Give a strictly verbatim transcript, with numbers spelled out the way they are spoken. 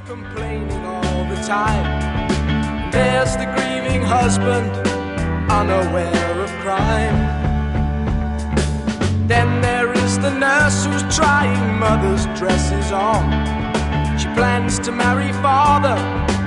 complaining all the time. There's the grieving husband, unaware of crime. Then there is the nurse who's trying mother's dresses on. She plans to marry father,